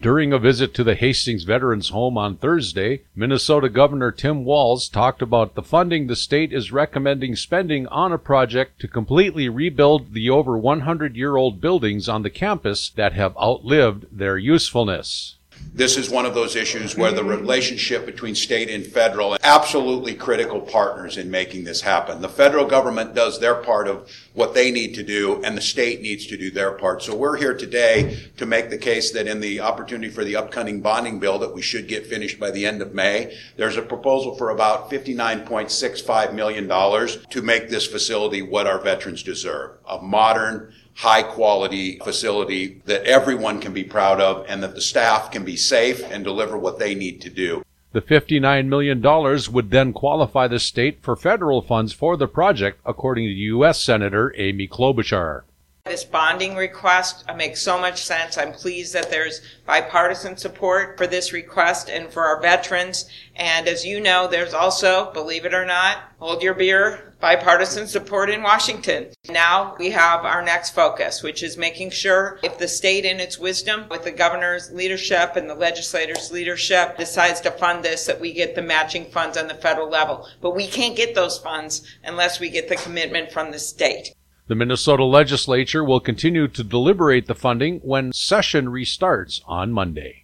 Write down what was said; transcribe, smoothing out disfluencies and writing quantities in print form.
During a visit to the Hastings Veterans Home on Thursday, Minnesota Governor Tim Walz talked about the funding the state is recommending spending on a project to completely rebuild the over 100-year-old buildings on the campus that have outlived their usefulness. This is one of those issues where the relationship between state and federal are absolutely critical partners in making this happen. The federal government does their part of what they need to do, and the state needs to do their part. So we're here today to make the case that in the opportunity for the upcoming bonding bill that we should get finished by the end of May, there's a proposal for about $59.65 million to make this facility what our veterans deserve. A modern, high-quality facility that everyone can be proud of and that the staff can be safe and deliver what they need to do. The $59 million would then qualify the state for federal funds for the project, according to U.S. Senator Amy Klobuchar. This bonding request makes so much sense. I'm pleased that there's bipartisan support for this request and for our veterans. And as you know, there's also, believe it or not, hold your beer, bipartisan support in Washington. Now we have our next focus, which is making sure if the state in its wisdom, with the governor's leadership and the legislators' leadership, decides to fund this, that we get the matching funds on the federal level. But we can't get those funds unless we get the commitment from the state. The Minnesota legislature will continue to deliberate the funding when session restarts on Monday.